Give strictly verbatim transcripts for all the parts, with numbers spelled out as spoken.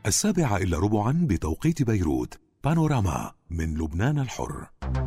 السابعة إلا ربعا بتوقيت بيروت. بانوراما من لبنان الحر.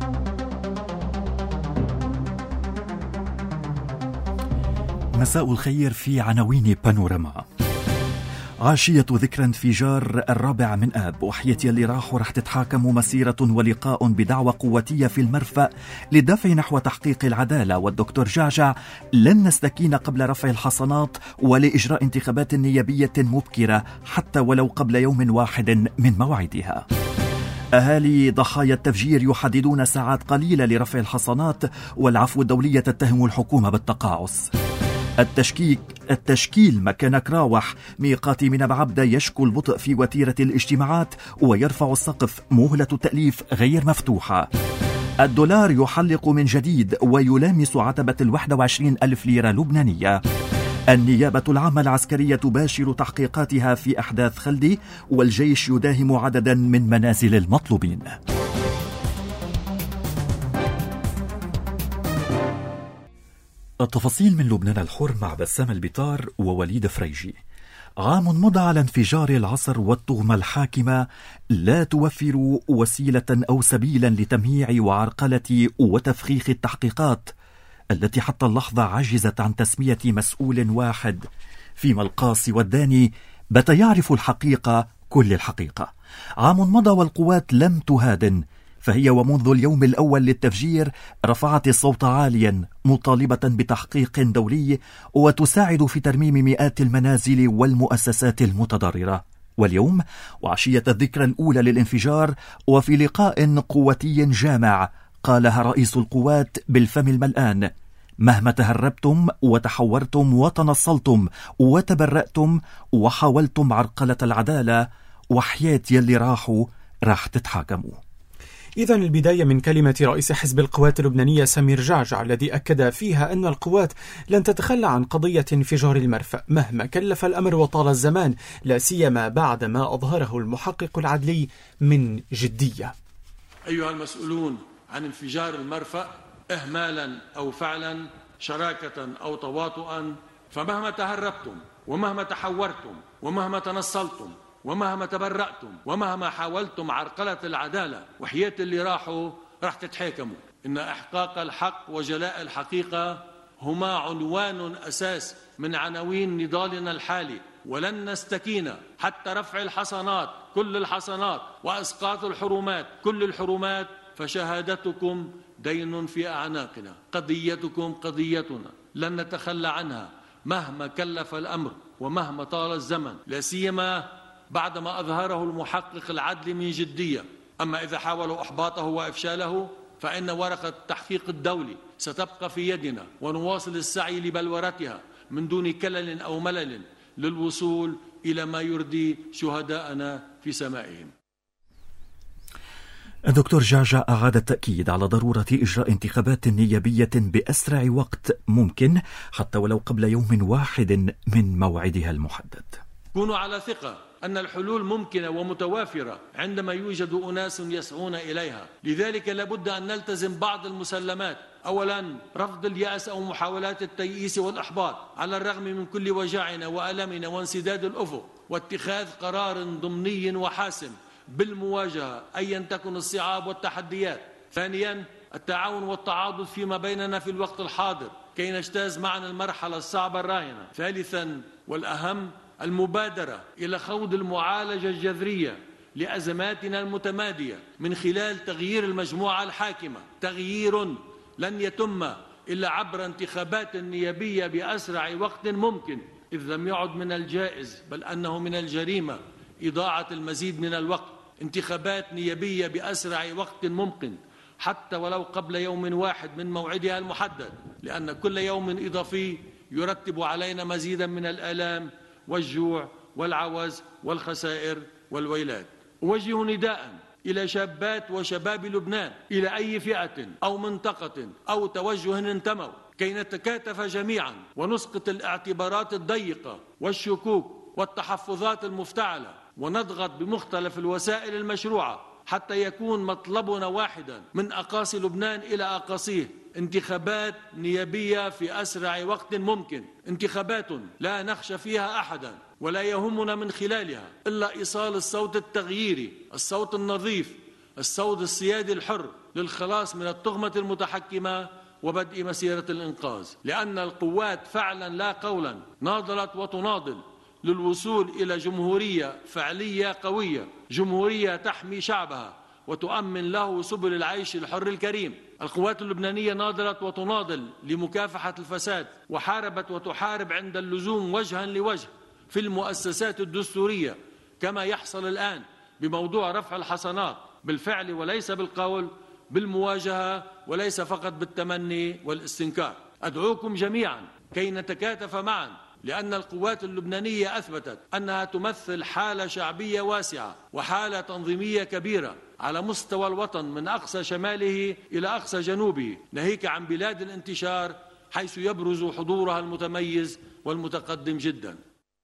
مساء الخير في عناوين بانوراما. عاشية ذكرى انفجار الرابع من آب، وحياتي اللي راحوا رح تتحاكم مسيرة ولقاء بدعوى قوتية في المرفأ للدفع نحو تحقيق العدالة، والدكتور جعجع لن نستكين قبل رفع الحصانات ولإجراء انتخابات نيابية مبكرة حتى ولو قبل يوم واحد من موعدها. أهالي ضحايا التفجير يحددون ساعات قليلة لرفع الحصانات، والعفو الدولي تتهم الحكومة بالتقاعس. التشكيك التشكيل مكان كراوح ميقات من عبدة يشكو البطء في وتيرة الاجتماعات ويرفع السقف، مهلة التأليف غير مفتوحة. الدولار يحلق من جديد ويلامس عتبة الواحد وعشرين ألف ليرة لبنانية. النيابة العامة العسكرية تباشر تحقيقاتها في أحداث خلدي، والجيش يداهم عددا من منازل المطلوبين. التفاصيل من لبنان الحر مع بسام البطار ووليد فريجي. عام مضى على انفجار العصر، والتهمة الحاكمة لا توفر وسيلة أو سبيلا لتمييع وعرقلة وتفخيخ التحقيقات التي حتى اللحظة عجزت عن تسمية مسؤول واحد، فيما القاصي والداني بات يعرف الحقيقة كل الحقيقة. عام مضى والقوات لم تهادن، فهي ومنذ اليوم الأول للتفجير رفعت الصوت عاليا مطالبة بتحقيق دولي وتساعد في ترميم مئات المنازل والمؤسسات المتضررة. واليوم وعشية الذكرى الأولى للانفجار، وفي لقاء قوتي جامع قالها رئيس القوات بالفم الملآن: مهما تهربتم وتحورتم وتنصلتم وتبرأتم وحاولتم عرقلة العدالة، وحياتي اللي راحوا راح تتحاكموا. إذن البداية من كلمة رئيس حزب القوات اللبنانية سمير جعجع، الذي أكد فيها أن القوات لن تتخلى عن قضية انفجار المرفأ مهما كلف الأمر وطال الزمان، لا سيما بعد ما أظهره المحقق العدلي من جدية. أيها المسؤولون عن انفجار المرفأ، إهمالا أو فعلا، شراكة أو تواطؤا، فمهما تهربتم ومهما تحورتم ومهما تنصلتم ومهما تبرأتم ومهما حاولتم عرقلة العدالة، وحياة اللي راحوا رح تتحاكموا. إن إحقاق الحق وجلاء الحقيقة هما عنوان أساس من عناوين نضالنا الحالي، ولن نستكين حتى رفع الحصانات كل الحصانات وإسقاط الحرمات كل الحرمات، فشهادتكم دين في أعناقنا، قضيتكم قضيتنا، لن نتخلى عنها مهما كلف الأمر ومهما طال الزمن، لا سيما بعدما أظهره المحقق العدل من جدية. أما إذا حاولوا إحباطه وإفشاله فإن ورقة التحقيق الدولي ستبقى في يدنا، ونواصل السعي لبلورتها من دون كلل أو ملل للوصول إلى ما يرضي شهداءنا في سمائهم. الدكتور جعجع أعاد التأكيد على ضرورة إجراء انتخابات نيابية بأسرع وقت ممكن حتى ولو قبل يوم واحد من موعدها المحدد. كونوا على ثقة أن الحلول ممكنة ومتوافرة عندما يوجد أناس يسعون إليها، لذلك لابد أن نلتزم بعض المسلمات. أولا، رفض اليأس أو محاولات التيئيس والإحباط على الرغم من كل وجعنا وألمنا وانسداد الأفق، واتخاذ قرار ضمني وحاسم بالمواجهة أيا تكن الصعاب والتحديات. ثانيا، التعاون والتعاضد فيما بيننا في الوقت الحاضر كي نجتاز معنا المرحلة الصعبة الراهنة. ثالثا والأهم، المبادرة إلى خوض المعالجة الجذرية لأزماتنا المتمادية من خلال تغيير المجموعة الحاكمة، تغيير لن يتم إلا عبر انتخابات نيابية بأسرع وقت ممكن، إذ لم يعد من الجائز بل أنه من الجريمة إضاعة المزيد من الوقت. انتخابات نيابية بأسرع وقت ممكن حتى ولو قبل يوم واحد من موعدها المحدد، لأن كل يوم إضافي يرتب علينا مزيدا من الآلام والجوع والعوز والخسائر والويلات. أوجه نداء إلى شابات وشباب لبنان، إلى أي فئة أو منطقة أو توجه انتموا، كي نتكاتف جميعا ونسقط الاعتبارات الضيقة والشكوك والتحفظات المفتعلة، ونضغط بمختلف الوسائل المشروعة حتى يكون مطلبنا واحدا من أقاصي لبنان إلى أقاصيه: انتخابات نيابية في أسرع وقت ممكن، انتخابات لا نخشى فيها أحدا ولا يهمنا من خلالها إلا إيصال الصوت التغييري، الصوت النظيف، الصوت السيادي الحر للخلاص من التهمة المتحكمة وبدء مسيرة الإنقاذ، لأن القوات فعلا لا قولا ناضلت وتناضل للوصول إلى جمهورية فعلية قوية، جمهورية تحمي شعبها وتؤمن له سبل العيش الحر الكريم. القوات اللبنانية ناضلت وتناضل لمكافحة الفساد، وحاربت وتحارب عند اللزوم وجها لوجه في المؤسسات الدستورية، كما يحصل الآن بموضوع رفع الحصانات بالفعل وليس بالقول، بالمواجهة وليس فقط بالتمني والاستنكار. أدعوكم جميعا كي نتكاتف معا، لأن القوات اللبنانية أثبتت أنها تمثل حالة شعبية واسعة وحالة تنظيمية كبيرة على مستوى الوطن من أقصى شماله إلى أقصى جنوبه، ناهيك عن بلاد الانتشار حيث يبرز حضورها المتميز والمتقدم جدا.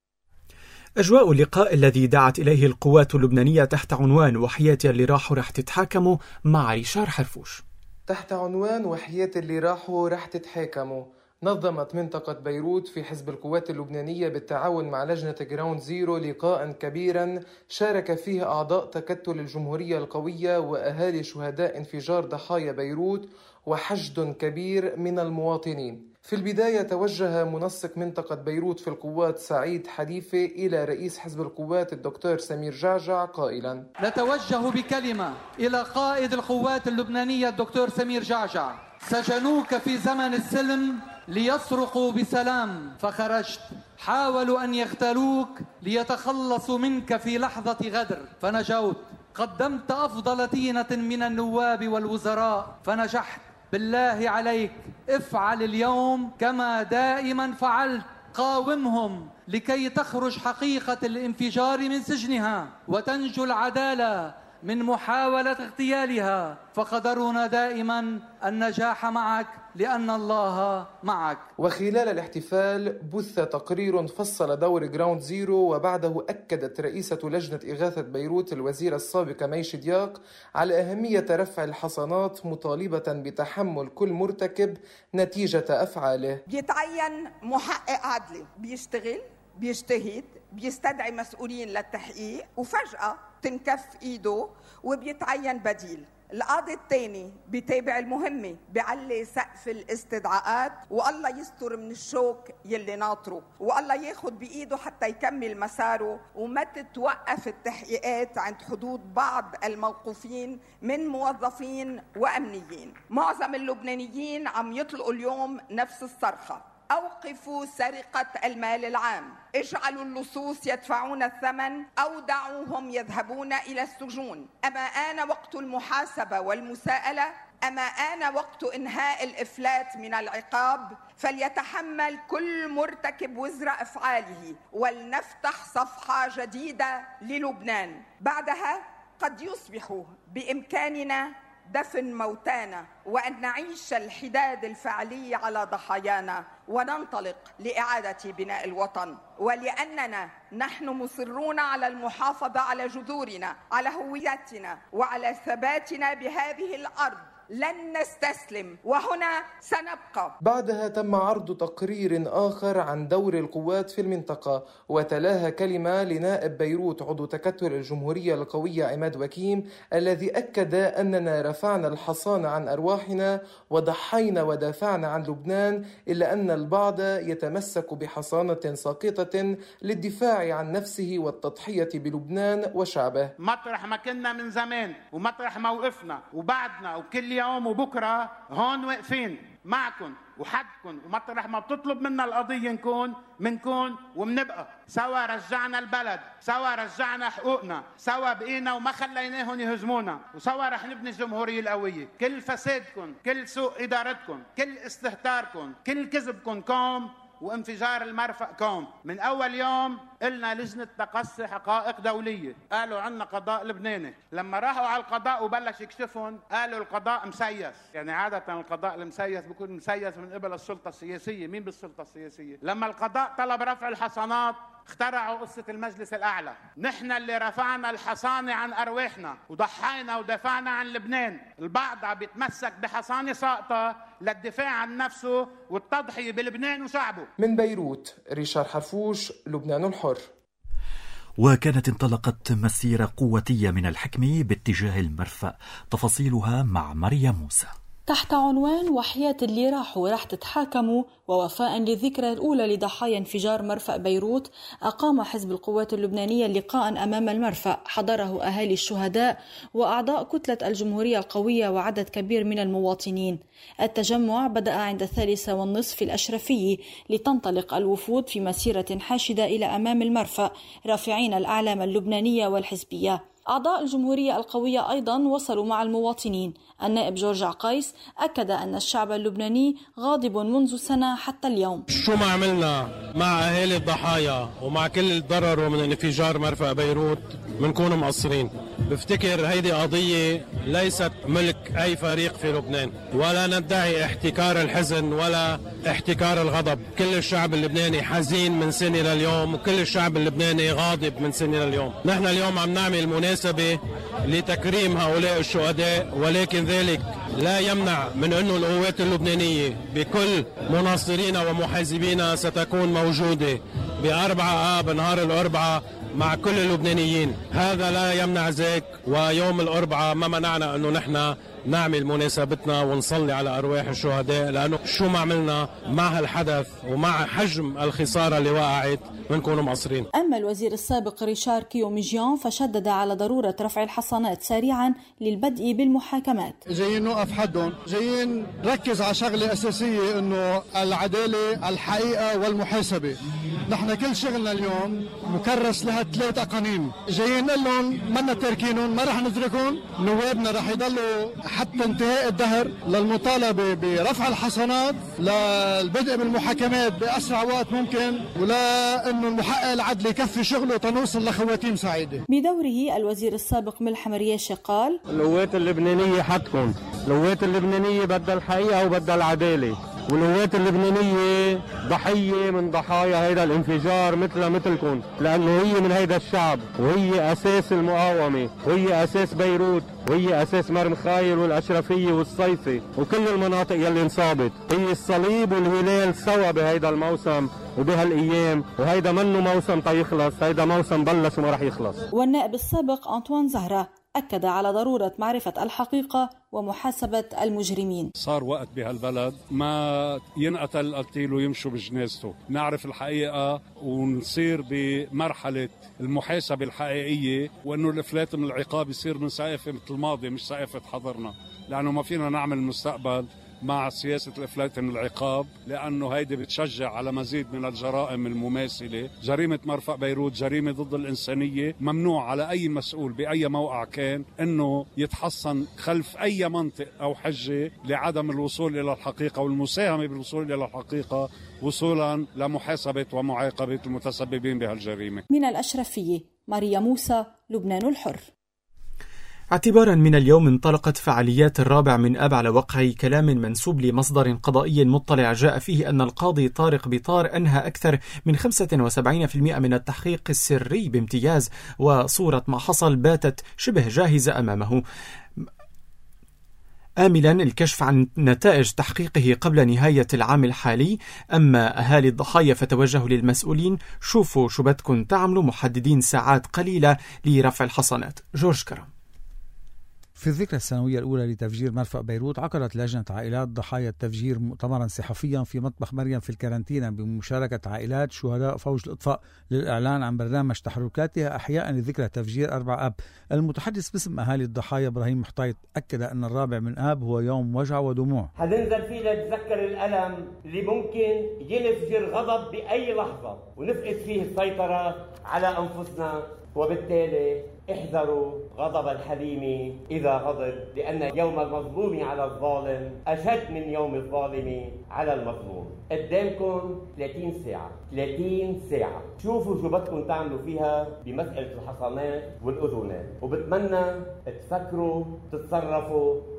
أجواء اللقاء الذي دعت إليه القوات اللبنانية تحت عنوان وحياتي اللي راحوا رح تتحاكموا مع ريشار حرفوش. تحت عنوان وحياتي اللي راحوا رح تتحاكموا، نظمت منطقة بيروت في حزب القوات اللبنانية بالتعاون مع لجنة جراوند زيرو لقاء كبيرا شارك فيه أعضاء تكتل الجمهورية القوية وأهالي شهداء انفجار ضحايا بيروت وحشد كبير من المواطنين. في البداية توجه منسق منطقة بيروت في القوات سعيد حليفة إلى رئيس حزب القوات الدكتور سمير جعجع قائلا: نتوجه بكلمة إلى قائد القوات اللبنانية الدكتور سمير جعجع: سجنوك في زمن السلم ليسرقوا بسلام فخرجت، حاولوا أن يغتالوك ليتخلصوا منك في لحظة غدر فنجوت، قدمت أفضل طينة من النواب والوزراء فنجحت، بالله عليك افعل اليوم كما دائما فعلت، قاومهم لكي تخرج حقيقة الانفجار من سجنها وتنجو العدالة من محاولة اغتيالها، فقدرنا دائما النجاح معك لأن الله معك. وخلال الاحتفال بث تقرير فصل دور جراوند زيرو، وبعده أكدت رئيسة لجنة إغاثة بيروت الوزيرة السابقة ميش دياق على أهمية رفع الحصانات، مطالبة بتحمل كل مرتكب نتيجة أفعاله. بيتعين محقق عدلي بيشتغل بيجتهد بيستدعي مسؤولين للتحقيق، وفجأة تنكف إيده وبيتعين بديل. القاضي الثاني بيتابع المهمة، بيعلي سقف الاستدعاءات، والله يستر من الشوك يلي ناطره، والله ياخد بإيده حتى يكمل مساره، وما تتوقف التحقيقات عند حدود بعض الموقوفين من موظفين وأمنيين. معظم اللبنانيين عم يطلقوا اليوم نفس الصرخة: أوقفوا سرقة المال العام، اجعلوا اللصوص يدفعون الثمن أو دعوهم يذهبون إلى السجون. أما آن وقت المحاسبة والمساءلة، أما آن وقت إنهاء الإفلات من العقاب، فليتحمل كل مرتكب وزر أفعاله، ولنفتح صفحة جديدة للبنان. بعدها قد يصبح بإمكاننا دفن موتانا وأن نعيش الحداد الفعلي على ضحايانا وننطلق لإعادة بناء الوطن، ولأننا نحن مصرون على المحافظة على جذورنا، على هويتنا، وعلى ثباتنا بهذه الأرض. لن نستسلم وهنا سنبقى. بعدها تم عرض تقرير آخر عن دور القوات في المنطقة، وتلاها كلمة لنائب بيروت عضو تكتل الجمهورية القوية عماد وكيم، الذي أكد أننا رفعنا الحصان عن أرواحنا وضحينا ودافعنا عن لبنان، إلا أن البعض يتمسك بحصانة ساقطة للدفاع عن نفسه والتضحية بلبنان وشعبه. مطرح ما كنا من زمان ومطرح موقفنا وبعدنا وكل يوم وبكرة هون واقفين معكم وحدكم، ومطرح ما بتطلب منا القضية نكون منكون ومنبقى سوا. رجعنا البلد سوا، رجعنا حقوقنا سوا، بقينا وما خليناهم يهزمونا، وسوا رح نبني الجمهورية القوية. كل فسادكم، كل سوء إدارتكم، كل استهتاركم، كل كذبكم كوم، وانفجار المرفأ كوم. من أول يوم قلنا لجنة تقصي حقائق دولية، قالوا عنا قضاء لبناني. لما راحوا على القضاء وبلش يكشفهم قالوا القضاء مسيس. يعني عادة القضاء المسيس بيكون مسيس من قبل السلطة السياسية. مين بالسلطة السياسية؟ لما القضاء طلب رفع الحصانات اخترعوا قصة المجلس الأعلى. نحن اللي رفعنا الحصانة عن أرواحنا وضحينا ودافعنا عن لبنان. البعض عم بيتمسك بحصانة ساقطة للدفاع عن نفسه والتضحية بلبنان وشعبه. من بيروت ريشار حرفوش، لبنان الحر. وكانت انطلقت مسيرة قوتية من الحكمة باتجاه المرفأ، تفاصيلها مع مريم موسى. تحت عنوان وحياة اللي راحوا راح تتحاكموا، ووفاء للذكرى الأولى لضحايا انفجار مرفأ بيروت، أقام حزب القوات اللبنانية لقاء أمام المرفأ حضره أهالي الشهداء وأعضاء كتلة الجمهورية القوية وعدد كبير من المواطنين. التجمع بدأ عند الثالثة والنصف الأشرفية لتنطلق الوفود في مسيرة حاشدة إلى أمام المرفأ رافعين الأعلام اللبنانية والحزبية. أعضاء الجمهورية القوية أيضا وصلوا مع المواطنين. النائب جورج عقيس أكد أن الشعب اللبناني غاضب منذ سنة حتى اليوم. شو ما عملنا مع أهالي الضحايا ومع كل اللي تضرروا من انفجار مرفأ بيروت منكون مقصرين. بفتكر هيدي قضية ليست ملك أي فريق في لبنان، ولا ندعي احتكار الحزن ولا احتكار الغضب. كل الشعب اللبناني حزين من سنة لليوم، وكل الشعب اللبناني غاضب من سنة لليوم. نحن اليوم عم نعمل مناسبة لتكريم هؤلاء الشهداء، ولكن ذلك لا يمنع من أنه القوات اللبنانية بكل مناصرينا ومحازبينا ستكون موجودة بأربعة آب نهار الأربعاء مع كل اللبنانيين. هذا لا يمنع ذلك، ويوم الأربعاء ما منعنا أنه نحن نعمل مناسبتنا ونصلي على أرواح الشهداء، لأنه شو ما عملنا مع هالحدث ومع حجم الخسارة اللي وقعت منكون مقصرين. أما الوزير السابق ريشار كيوميجيان فشدد على ضرورة رفع الحصانات سريعا للبدء بالمحاكمات. جايين نوقف حدهم، جايين نركز على شغلة أساسية، إنه العدالة، الحقيقة والمحاسبة. نحن كل شغلنا اليوم مكرس لها ثلاث قوانين، جايين نقول لهم منا تاركينهم، ما رح نتركهم. نوابنا رح يضلوا حتى انتهاء الدهر للمطالبة برفع الحصانات، للبدء بالمحاكمات بأسرع وقت ممكن، ولا إنه المحقق العدلي يكفي شغله تنوصل لخواتيم سعيدة. بدوره الوزير السابق ملحم رياشة قال: القوات اللبنانية حدكم، القوات اللبنانية بدها الحقيقة وبدها العدالة، والقوات اللبنانية ضحية من ضحايا هيدا الانفجار مثل مثلكم، لأنه هي من هيدا الشعب، وهي أساس المقاومة، وهي أساس بيروت، وهي أساس مرمخايل والأشرفية والصيفي وكل المناطق يلي انصابت. هي الصليب والهلال سوا بهيدا الموسم وبهالأيام، وهيدا منه موسم تيخلص، هيدا موسم بلش وما رح يخلص. والنائب السابق أنطوان زهرة أكد على ضرورة معرفة الحقيقة ومحاسبة المجرمين. صار وقت بهالبلد ما ينقتل القتيل ويمشوا بجنازته، نعرف الحقيقة ونصير بمرحلة المحاسبة الحقيقية، وأنه الإفلات من العقاب يصير من سقافة مثل الماضي مش سقافة حضرنا، لأنه ما فينا نعمل مستقبل مع سياسة الإفلات من العقاب، لأنه هيدي بتشجع على مزيد من الجرائم المماثلة. جريمة مرفأ بيروت جريمة ضد الإنسانية، ممنوع على أي مسؤول بأي موقع كان أنه يتحصن خلف أي منطق أو حجة لعدم الوصول إلى الحقيقة والمساهمة بالوصول إلى الحقيقة وصولا لمحاسبة ومعاقبة المتسببين بهالجريمة. من الأشرفية مريم موسى، لبنان الحر. اعتبارا من اليوم انطلقت فعاليات الرابع من آب على وقع كلام منسوب لمصدر قضائي مطلع جاء فيه أن القاضي طارق بطار أنهى أكثر من خمسة وسبعين بالمئة من التحقيق السري بامتياز، وصورة ما حصل باتت شبه جاهزة أمامه، آملا الكشف عن نتائج تحقيقه قبل نهاية العام الحالي. أما أهالي الضحايا فتوجهوا للمسؤولين: شوفوا شو بدكم تعملوا، محددين ساعات قليلة لرفع الحصانات. جورج كرم. في الذكرى السنوية الأولى لتفجير مرفأ بيروت، عقدت لجنة عائلات ضحايا التفجير مؤتمرا صحفيا في مطبخ مريم في الكارنتينا بمشاركة عائلات شهداء فوج الإطفاء للإعلان عن برنامج تحركاتها أحياء لذكرى تفجير أربعة آب. المتحدث باسم أهالي الضحايا إبراهيم محطيط أكد أن الرابع من آب هو يوم وجع ودموع. حننزل فيه لنتذكر الألم اللي ممكن ينفجر غضب بأي لحظة ونفقد فيه السيطرة على أنفسنا، وبالتالي احذروا غضب الحليم إذا غضب، لأن يوم المظلوم على الظالم أشد من يوم الظالم على المظلوم. قدامكم ثلاثين ساعة، ثلاثين ساعة شوفوا شو بدكم تعملوا فيها بمسألة الحصانات والأذونات، وبتمنى تفكروا تتصرفوا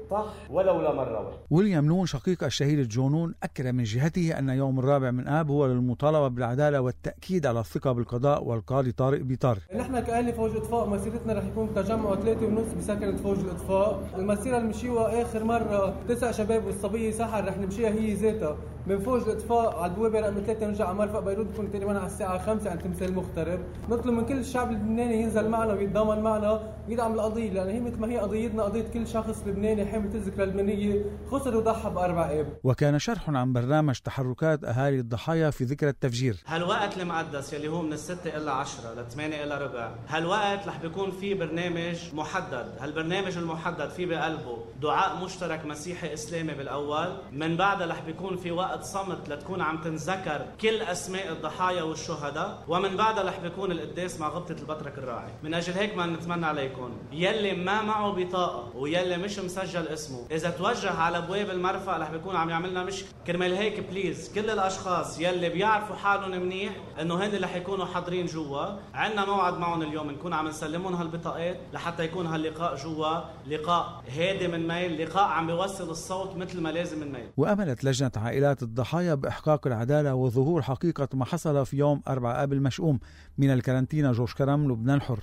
صح ولو لمرة واحدة. ويليام نون شقيق الشهيد جونون أكد من جهته أن يوم الرابع من آب هو للمطالبة بالعدالة والتأكيد على الثقة بالقضاء والقاضي طارق بيطار. نحن كأهل فوج إطفاء مسيرتنا رح يكون تجمع ثلاثة ونص بسكنة فوج الإطفاء. المسيرة اللي مشيوها آخر مرة تسع شباب والصبية سحر رح نمشيها هي ذاتها من فوج الإطفاء على البوابة رقم ثلاثة نرجع على مرفق بيروت بكون تقريبا على الساعة خمسة عند تمثال مغترب. نطلب من كل الشعب اللبناني ينزل معنا ويتضامن معنا ويدعم القضية، لأن هي مثل ما هي قضيتنا قضية كل شخص لبناني حامل الذكرى اللبنانية خسر وضحى بأربع آب. وكان شرح عن برنامج تحركات أهالي الضحايا في ذكرى التفجير. هالوقت المقدس يلي هو من الستة إلى عشرة لثمانية إلى ربع، هالوقت رح بيكون في برنامج محدد. هالبرنامج المحدد فيه بقلبه دعاء مشترك مسيحي إسلامي بالأول، من بعدها رح بيكون في وقت صمت لتكون عم تنذكر كل أسماء الضحايا والشهداء، ومن بعدها رح بيكون القداس مع غبطة البطرك الراعي. من أجل هيك ما نتمنى عليكم يلي ما معه بطاقة ويلي مش مسجل اسمه، إذا توجه على أبواب المرفأ رح بيكون عم يعملنا مش كرمال هيك. بليز كل الأشخاص يلي بيعرفوا حالهم منيح إنه هن رح يكونوا حاضرين جوا، عنا موعد معهم اليوم نكون عم نسلمهم هالبطاقات لحتى يكون هاللقاء جوا لقاء هادي من ميل، لقاء عم بيوصل الصوت مثل ما لازم من ميل. وأملت لجنة عائلات الضحايا بإحقاق العدالة وظهور حقيقة ما حصل في يوم أربعة آب المشؤوم. من الكارنتينا جورج كرم، لبنان الحر.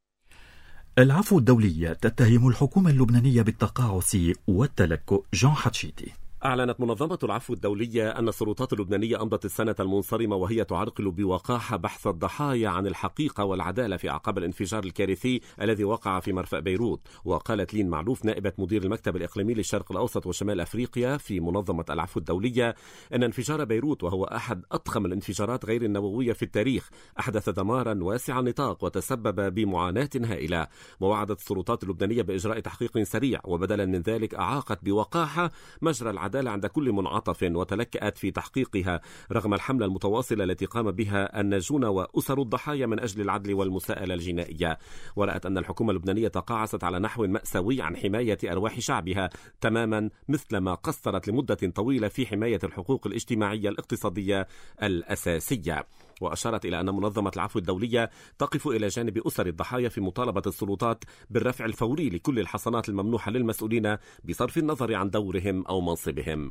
العفو الدولية تتهم الحكومة اللبنانية بالتقاعس والتلكؤ. جون حتشيتي. أعلنت منظمة العفو الدولية أن السلطات اللبنانية أمضت السنة المنصرمة وهي تعرقل بوقاحة بحث الضحايا عن الحقيقة والعدالة في أعقاب الانفجار الكارثي الذي وقع في مرفأ بيروت. وقالت لين معلوف نائبة مدير المكتب الإقليمي للشرق الأوسط وشمال أفريقيا في منظمة العفو الدولية أن انفجار بيروت، وهو أحد أضخم الانفجارات غير النووية في التاريخ، أحدث دمارا واسع النطاق وتسبب بمعاناة هائلة. ووعدت السلطات اللبنانية بإجراء تحقيق سريع، وبدلا من ذلك أعاقت بوقاحة مجرى العدالة عند كل منعطف وتلكأت في تحقيقها رغم الحملة المتواصلة التي قام بها الناجون وأسر الضحايا من أجل العدل والمساءلة الجنائية. ورأت أن الحكومة اللبنانية تقاعست على نحو مأساوي عن حماية أرواح شعبها، تماما مثلما قصرت لمدة طويلة في حماية الحقوق الاجتماعية الاقتصادية الأساسية. وأشارت إلى أن منظمة العفو الدولية تقف إلى جانب أسر الضحايا في مطالبة السلطات بالرفع الفوري لكل الحصانات الممنوحة للمسؤولين بصرف النظر عن دورهم أو منصبهم.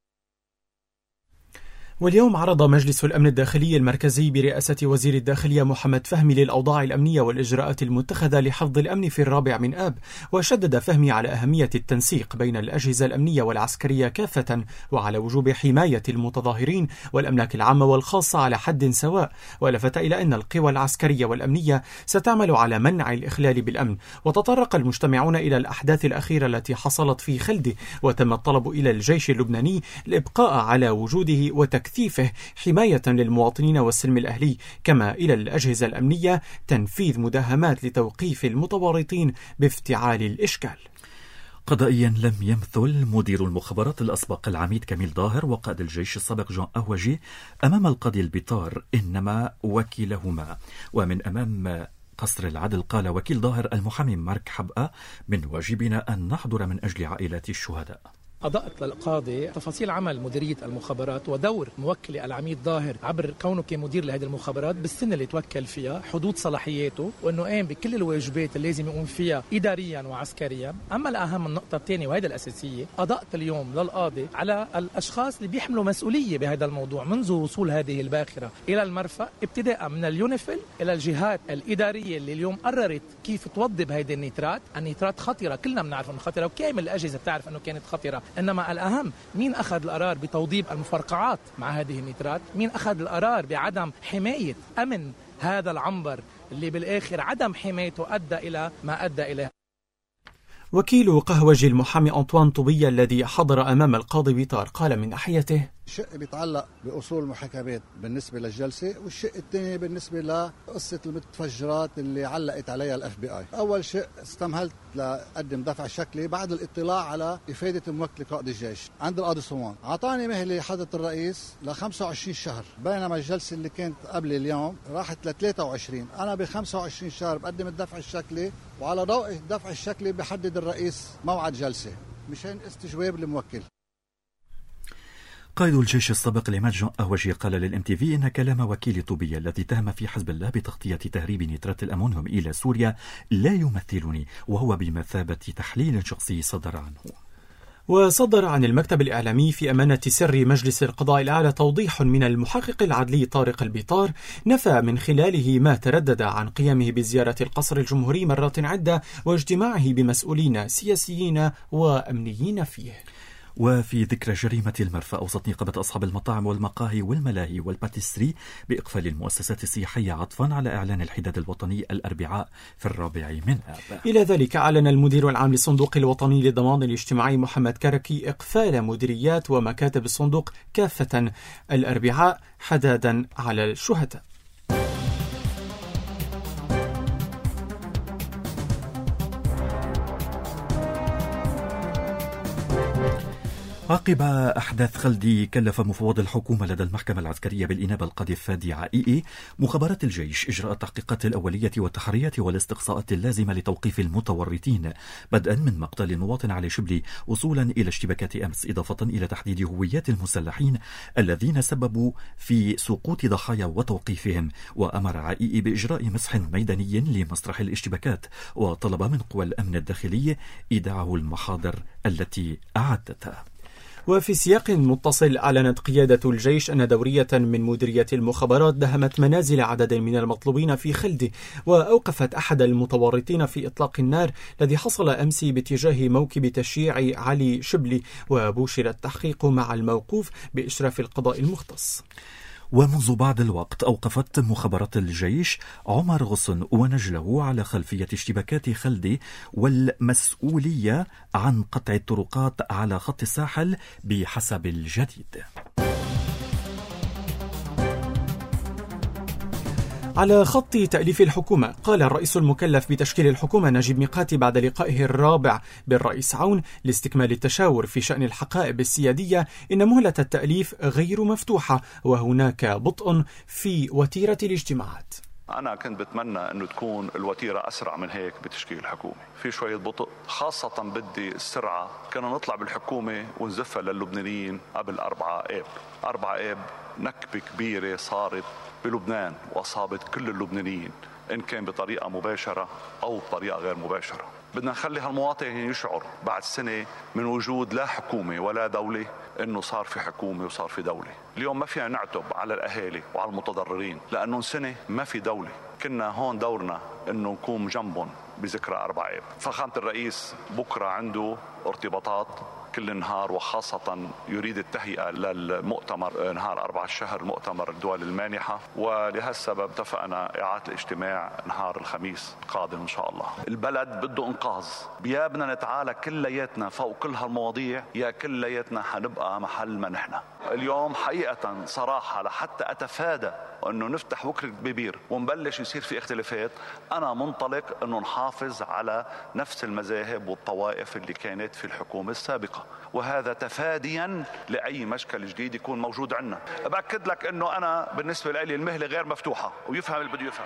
واليوم عرض مجلس الأمن الداخلي المركزي برئاسة وزير الداخلية محمد فهمي للأوضاع الأمنية والإجراءات المتخذة لحفظ الأمن في الرابع من آب. وشدد فهمي على أهمية التنسيق بين الأجهزة الأمنية والعسكرية كافة، وعلى وجوب حماية المتظاهرين والأملاك العامة والخاصة على حد سواء. ولفت إلى أن القوى العسكرية والأمنية ستعمل على منع الإخلال بالأمن. وتطرق المجتمعون إلى الأحداث الأخيرة التي حصلت في خلده، وتم الطلب إلى الجيش اللبناني الإبقاء على وجوده وتكثيفه حماية للمواطنين والسلم الأهلي، كما إلى الأجهزة الأمنية تنفيذ مداهمات لتوقيف المتورطين بافتعال الإشكال. قضائيا لم يمثل مدير المخابرات الأسبق العميد كميل ظاهر وقائد الجيش السابق جون أهوجي أمام القاضي البيطار، إنما وكيلهما. ومن أمام قصر العدل قال وكيل ظاهر المحامي مارك حبقة: من واجبنا أن نحضر من أجل عائلات الشهداء. أضأت للقاضي تفاصيل عمل مديرية المخابرات ودور موكل العميد ظاهر عبر كونه كمدير لهذه المخابرات بالسنة اللي توكل فيها، حدود صلاحياته، وأنه قام بكل الواجبات اللي لازم يقوم فيها إداريا وعسكريا. أما الأهم النقطة الثانية وهذا الأساسية، أضأت اليوم للقاضي على الأشخاص اللي بيحملوا مسؤولية بهذا الموضوع منذ وصول هذه الباخرة إلى المرفأ، ابتداء من اليونيفيل إلى الجهات الإدارية اللي اليوم قررت كيف توضب هذه النيترات. النيترات خطرة، كلنا بنعرف أنها خطرة وكامل الأجهزة بتعرف أنه كانت خطرة، إنما الأهم مين أخذ القرار بتوضيب المفرقعات مع هذه النيترات، مين أخذ القرار بعدم حماية أمن هذا العنبر اللي بالآخر عدم حمايته أدى إلى ما أدى إليه. وكيل قهوجي المحامي أنطوان طوبية الذي حضر أمام القاضي بيطار قال من ناحيته: شق بيتعلق بأصول المحاكمات بالنسبة للجلسة، والشق الثاني بالنسبة لقصة المتفجرات اللي علقت عليها الاف بي اي. أول شق استمهلت لقدم دفع شكلي بعد الاطلاع على إفادة الموكل قائد الجيش عند القاضي صوان. أعطاني مهلة حضرة الرئيس ل خمسة وعشرين شهر، بينما الجلسة اللي كانت قبل اليوم راحت ل ثلاثة وعشرين. أنا ب خمسة وعشرين شهر بقدم الدفع الشكلي، وعلى ضوء الدفع الشكلي بحدد الرئيس موعد جلسة مشان استجواب الموكل. قائد الجيش السابق العماد جون أهوجي قال للإم تي في إن كلام وكيل طوبية الذي اتهم في حزب الله بتغطية تهريب نيترات الأمونيوم إلى سوريا لا يمثلني، وهو بمثابة تحليل شخصي صدر عنه. وصدر عن المكتب الإعلامي في أمانة سر مجلس القضاء الأعلى توضيح من المحقق العدلي طارق البيطار نفى من خلاله ما تردد عن قيامه بزيارة القصر الجمهوري مرات عدة واجتماعه بمسؤولين سياسيين وأمنيين فيه. وفي ذكرى جريمة المرفأ، أوصت نقابة أصحاب المطاعم والمقاهي والملاهي والباتيسري بإقفال المؤسسات السياحية عطفا على إعلان الحداد الوطني الأربعاء في الرابع من آب. إلى ذلك أعلن المدير العام للصندوق الوطني للضمان الاجتماعي محمد كركي إقفال مديريات ومكاتب الصندوق كافة الأربعاء حدادا على الشهداء. عقب أحداث خلدي، كلف مفوض الحكومة لدى المحكمة العسكرية بالإنابة القاضي الفادي عائي مخابرات الجيش إجراء التحقيقات الأولية والتحريات والاستقصاءات اللازمة لتوقيف المتورطين، بدءا من مقتل المواطن علي شبلي وصولا إلى اشتباكات أمس، إضافة إلى تحديد هويات المسلحين الذين سببوا في سقوط ضحايا وتوقيفهم. وأمر عائي بإجراء مسح ميداني لمسرح الاشتباكات، وطلب من قوى الأمن الداخلي إيداعه المحاضر التي أعدتها. وفي سياق متصل، أعلنت قيادة الجيش أن دورية من مديرية المخابرات دهمت منازل عدد من المطلوبين في خلدي، وأوقفت أحد المتورطين في إطلاق النار الذي حصل أمس باتجاه موكب تشييع علي شبلي، وبوشر التحقيق مع الموقوف بإشراف القضاء المختص. ومنذ بعض الوقت أوقفت مخابرات الجيش عمر غصن ونجله على خلفية اشتباكات خلدي والمسؤولية عن قطع الطرقات على خط الساحل بحسب الجديد. على خط تأليف الحكومة، قال الرئيس المكلف بتشكيل الحكومة نجيب ميقاتي بعد لقائه الرابع بالرئيس عون لاستكمال التشاور في شأن الحقائب السيادية إن مهلة التأليف غير مفتوحة وهناك بطء في وتيرة الاجتماعات. أنا كنت بتمنى أنه تكون الوتيرة أسرع من هيك بتشكيل الحكومة، في شوية بطء، خاصة بدي السرعة. كنا نطلع بالحكومة ونزفها للبنانيين قبل أربعة آب. أربعة آب نكبة كبيرة صارت بلبنان وأصابت كل اللبنانيين، إن كان بطريقة مباشرة أو بطريقة غير مباشرة. بدنا نخلي هالمواطن يشعر بعد سنة من وجود لا حكومة ولا دولة إنه صار في حكومة وصار في دولة. اليوم ما فينا نعتب على الأهالي وعلى المتضررين لأنه سنة ما في دولة. كنا هون دورنا إنه نكون جنبهم بذكرى أربعة آب. فخامة الرئيس بكرة عنده ارتباطات كل نهار، وخاصة يريد التهيئة للمؤتمر نهار أربعة الشهر، مؤتمر الدول المانحة، ولهالسبب اتفقنا إعادة الاجتماع نهار الخميس القادم إن شاء الله. البلد بده إنقاذ، يا بدنا نتعالى كلياتنا فوق كل هالمواضيع، يا كلياتنا حنبقى محل ما نحن. اليوم حقيقة صراحة لحتى أتفادى أنه نفتح وكرة ببير ونبلش يصير في اختلافات، أنا منطلق أنه نحافظ على نفس المذاهب والطوائف اللي كانت في الحكومة السابقة، وهذا تفاديا لأي مشكل جديد يكون موجود عندنا. بأكد لك أنه أنا بالنسبة لي المهلة غير مفتوحة ويفهم اللي بده يفهم.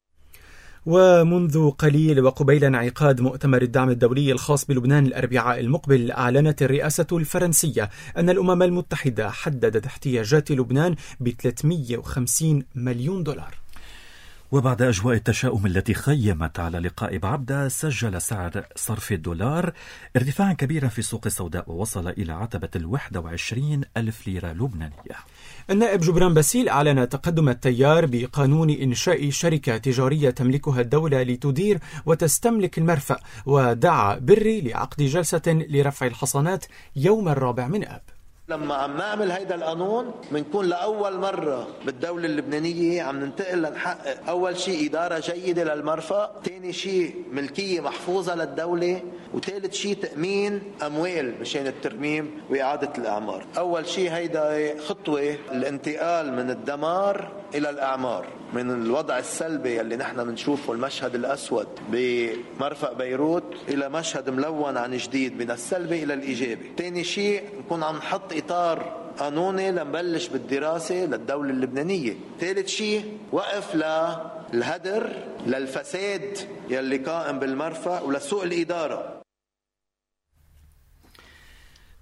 ومنذ قليل وقبيل انعقاد مؤتمر الدعم الدولي الخاص بلبنان الأربعاء المقبل، أعلنت الرئاسة الفرنسية أن الأمم المتحدة حددت احتياجات لبنان ب ثلاثمئة وخمسين مليون دولار. وبعد أجواء التشاؤم التي خيمت على لقاء بعبدة، سجل سعر صرف الدولار ارتفاعا كبيرا في السوق السوداء ووصل إلى عتبة الواحد وعشرين ألف ليرة لبنانية. النائب جبران باسيل أعلن تقدم التيار بقانون إنشاء شركة تجارية تملكها الدولة لتدير وتستملك المرفأ، ودعا بري لعقد جلسة لرفع الحصانات يوم الرابع من آب. لما عم نعمل هيدا القانون بنكون لأول مرة بالدولة اللبنانية عم ننتقل لنحقق أول شيء إدارة جيدة للمرفأ، تاني شيء ملكية محفوظة للدولة، وثالث شيء تأمين أموال مشان الترميم وإعادة الأعمار. أول شيء هيدا خطوة الانتقال من الدمار إلى الأعمار، من الوضع السلبي اللي نحن بنشوفه المشهد الأسود بمرفأ بيروت إلى مشهد ملون عن جديد من السلبي إلى الإيجابي. تاني شيء نكون عم نحط إطار قانوني لنبلش بالدراسة للدولة اللبنانية. ثالث شيء وقف للهدر للفساد يلي قائم بالمرفأ ولسوء الإدارة.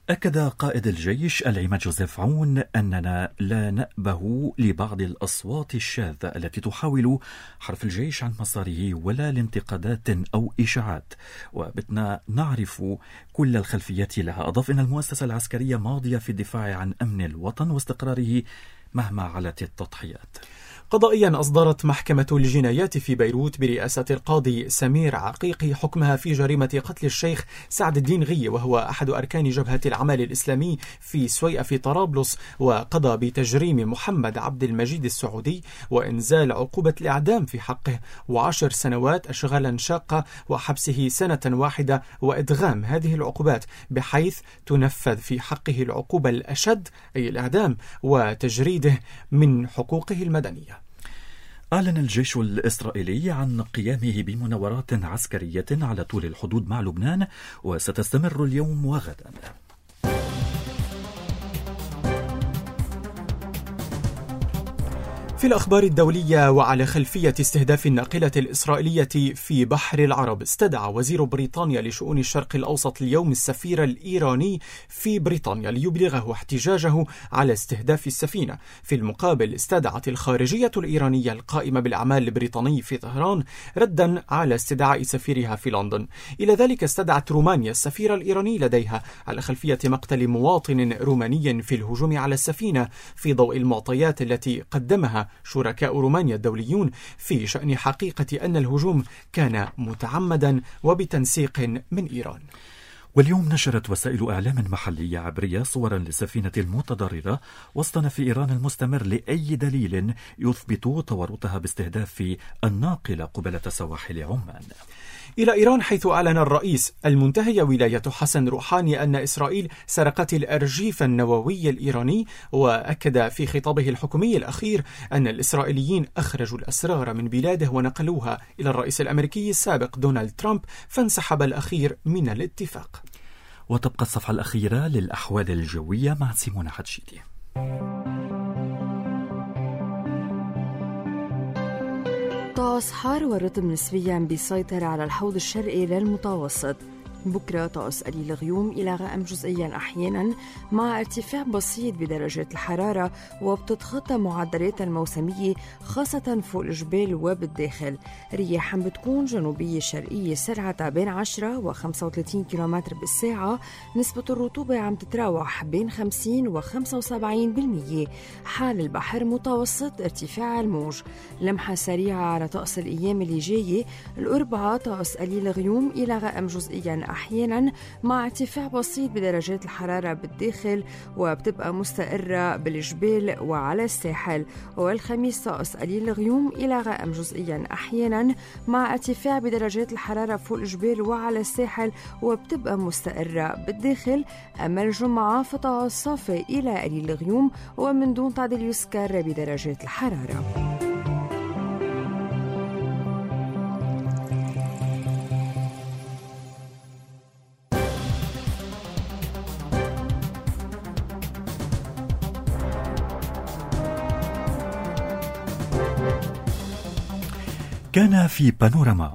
أكد قائد الجيش العماد جوزيف عون أننا لا نأبه لبعض الأصوات الشاذة التي تحاول حرف الجيش عن مساره ولا لانتقادات أو إشاعات، وبتنا نعرف كل الخلفيات لها. أضاف أن المؤسسة العسكرية ماضية في الدفاع عن أمن الوطن واستقراره مهما علت التضحيات. قضائيا أصدرت محكمة الجنايات في بيروت برئاسة القاضي سمير عقيقي حكمها في جريمة قتل الشيخ سعد الدين غي، وهو أحد أركان جبهة العمل الإسلامي في سويئة في طرابلس، وقضى بتجريم محمد عبد المجيد السعودي وإنزال عقوبة الإعدام في حقه وعشر سنوات أشغالا شاقة وحبسه سنة واحدة، وإدغام هذه العقوبات بحيث تنفذ في حقه العقوبة الأشد أي الإعدام وتجريده من حقوقه المدنية. أعلن الجيش الإسرائيلي عن قيامه بمناورات عسكرية على طول الحدود مع لبنان وستستمر اليوم وغدا. في الأخبار الدولية، وعلى خلفية استهداف الناقلة الإسرائيلية في بحر العرب، استدعى وزير بريطانيا لشؤون الشرق الأوسط اليوم السفير الإيراني في بريطانيا ليبلغه احتجاجه على استهداف السفينة. في المقابل استدعت الخارجية الإيرانية القائمة بالأعمال البريطاني في طهران ردا على استدعاء سفيرها في لندن. إلى ذلك استدعت رومانيا السفير الإيراني لديها على خلفية مقتل مواطن روماني في الهجوم على السفينة، في ضوء المعطيات التي قدمها شركاء رومانيا الدوليون في شأن حقيقة أن الهجوم كان متعمدا وبتنسيق من إيران. واليوم نشرت وسائل إعلام محلية عبرية صورا للسفينة المتضررة وسط نفي إيران المستمر لأي دليل يثبت تورطها باستهداف الناقلة قبالة سواحل عمان. إلى إيران، حيث أعلن الرئيس المنتهي ولاية حسن روحاني أن إسرائيل سرقت الأرجيف النووي الإيراني، وأكد في خطابه الحكومي الأخير أن الإسرائيليين أخرجوا الأسرار من بلاده ونقلوها إلى الرئيس الأمريكي السابق دونالد ترامب، فانسحب الأخير من الاتفاق. وتبقى الصفحة الأخيرة للأحوال الجوية مع سيمونة حدشيدي. طقس حار والرطب نسبيا بيسيطر على الحوض الشرقي للمتوسط. بكرة طقس قليل غيوم إلى غائم جزئيا أحيانا مع ارتفاع بسيط بدرجة الحرارة، وبتتخطى معدلات الموسمية خاصة فوق الجبال وبالداخل. رياح بتكون جنوبية شرقية سرعتها بين عشرة وخمسة وثلاثين كيلومتر بالساعة. نسبة الرطوبة عم تتراوح بين خمسين وخمسة وسبعين بالمية. حال البحر متوسط ارتفاع الموج. لمحة سريعة على طقس الأيام اللي جاية. الأربعاء طقس قليل غيوم إلى غائم جزئيا أحيانا مع ارتفاع بسيط بدرجات الحرارة بالداخل، وبتبقى مستقرة بالجبال وعلى الساحل. والخميس طقس قليل غيوم إلى غائم جزئيا أحيانا مع ارتفاع بدرجات الحرارة فوق الجبال وعلى الساحل، وبتبقى مستقرة بالداخل. أما الجمعة فطقس صافي إلى قليل غيوم ومن دون تعديل يذكر بدرجات الحرارة. كان في بانوراما.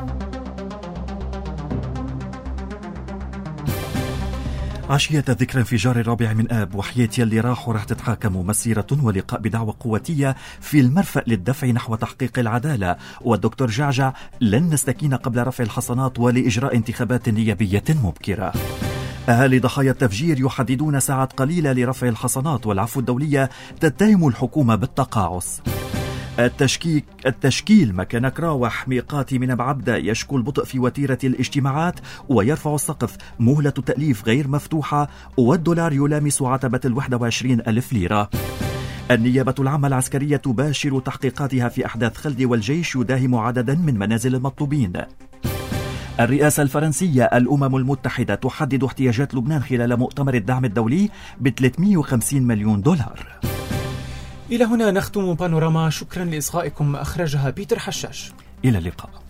عشية ذكرى انفجار الرابع من آب، وحياة يلي راحوا رح تتحاكم مسيرة ولقاء بدعوى قوتية في المرفأ للدفع نحو تحقيق العدالة. والدكتور جعجع لن نستكين قبل رفع الحصانات ولإجراء انتخابات نيابية مبكرة. أهالي ضحايا التفجير يحددون ساعات قليلة لرفع الحصانات، والعفو الدولية تتهم الحكومة بالتقاعس. التشكيك التشكيل مكان كراوح ميقاتي من بعبدة يشكو البطء في وتيرة الاجتماعات ويرفع السقف. مهلة تأليف غير مفتوحة والدولار يلامس عتبة الواحد وعشرين ألف ليرة. النيابة العامة العسكرية تباشر تحقيقاتها في أحداث خلد، والجيش يداهم عددا من منازل المطلوبين. الرئاسة الفرنسية الأمم المتحدة تحدد احتياجات لبنان خلال مؤتمر الدعم الدولي ب ثلاثمئة وخمسين مليون دولار. إلى هنا نختم بانوراما. شكرا لإصغائكم. أخرجها بيتر حشاش. إلى اللقاء.